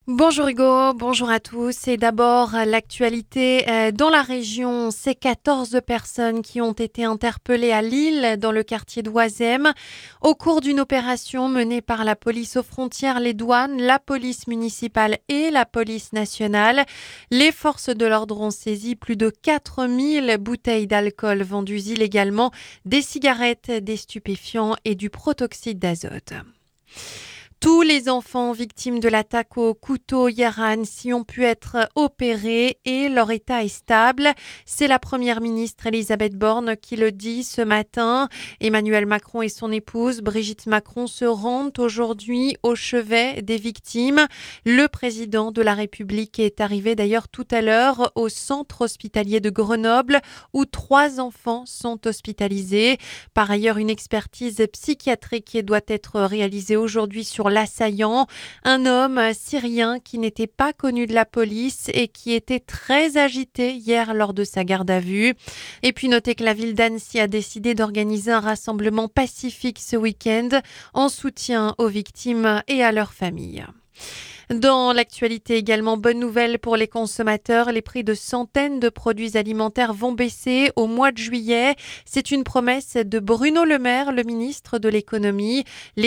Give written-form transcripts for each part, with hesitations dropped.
Bonjour Hugo, bonjour à tous. Et d'abord, l'actualité dans la région, c'est 14 personnes qui ont été interpellées à Lille, dans le quartier d'Oisem, au cours d'une opération menée par la police aux frontières, les douanes, la police municipale et la police nationale. Les forces de l'ordre ont saisi plus de 4000 bouteilles d'alcool vendues illégalement, des cigarettes, des stupéfiants et du protoxyde d'azote. Tous les enfants victimes de l'attaque au couteau hier à Annecy ont pu être opérés et leur état est stable. C'est la première ministre Elisabeth Borne qui le dit ce matin. Emmanuel Macron et son épouse Brigitte Macron se rendent aujourd'hui au chevet des victimes. Le président de la République est arrivé d'ailleurs tout à l'heure au centre hospitalier de Grenoble où 3 enfants sont hospitalisés. Par ailleurs, une expertise psychiatrique doit être réalisée aujourd'hui sur l'assaillant, un homme syrien qui n'était pas connu de la police et qui était très agité hier lors de sa garde à vue. Et puis notez que la ville d'Annecy a décidé d'organiser un rassemblement pacifique ce week-end en soutien aux victimes et à leurs familles. Dans l'actualité également, bonne nouvelle pour les consommateurs, les prix de centaines de produits alimentaires vont baisser au mois de juillet. C'est une promesse de Bruno Le Maire, le ministre de l'économie. Les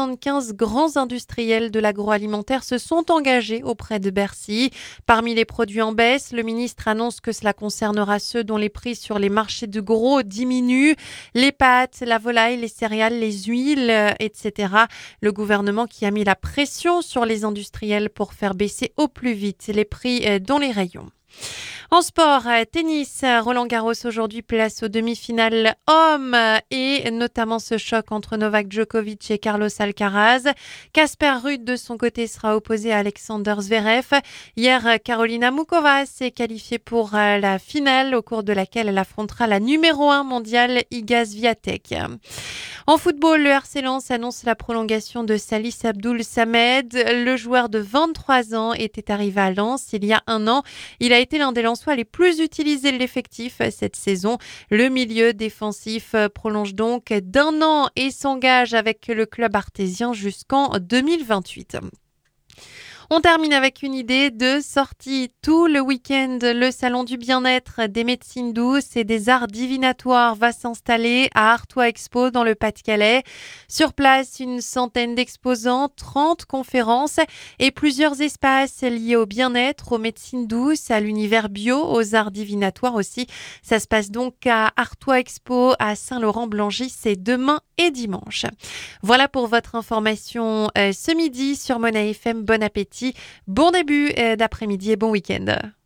75 grands industriels de l'agroalimentaire se sont engagés auprès de Bercy. Parmi les produits en baisse, le ministre annonce que cela concernera ceux dont les prix sur les marchés de gros diminuent. Les pâtes, la volaille, les céréales, les huiles, etc. Le gouvernement qui a mis la pression sur les industriels pour faire baisser au plus vite les prix dans les rayons. En sport, tennis, Roland-Garros aujourd'hui place aux demi-finales hommes et notamment ce choc entre Novak Djokovic et Carlos Alcaraz. Casper Ruud de son côté sera opposé à Alexander Zverev. Hier, Karolina Muchova s'est qualifiée pour la finale au cours de laquelle elle affrontera la numéro 1 mondiale Iga Swiatek. En football, le RC Lens annonce la prolongation de Salis Abdoul Samed. Le joueur de 23 ans était arrivé à Lens il y a un an. Il a été l'un des Lensois les plus utilisés de l'effectif cette saison. Le milieu défensif prolonge donc d'1 an et s'engage avec le club artésien jusqu'en 2028. On termine avec une idée de sortie tout le week-end. Le salon du bien-être, des médecines douces et des arts divinatoires va s'installer à Artois Expo dans le Pas-de-Calais. Sur place, une centaine d'exposants, 30 conférences et plusieurs espaces liés au bien-être, aux médecines douces, à l'univers bio, aux arts divinatoires aussi. Ça se passe donc à Artois Expo à Saint-Laurent-Blangy, c'est demain et dimanche. Voilà pour votre information ce midi sur Mona FM. Bon appétit, bon début d'après-midi et bon week-end.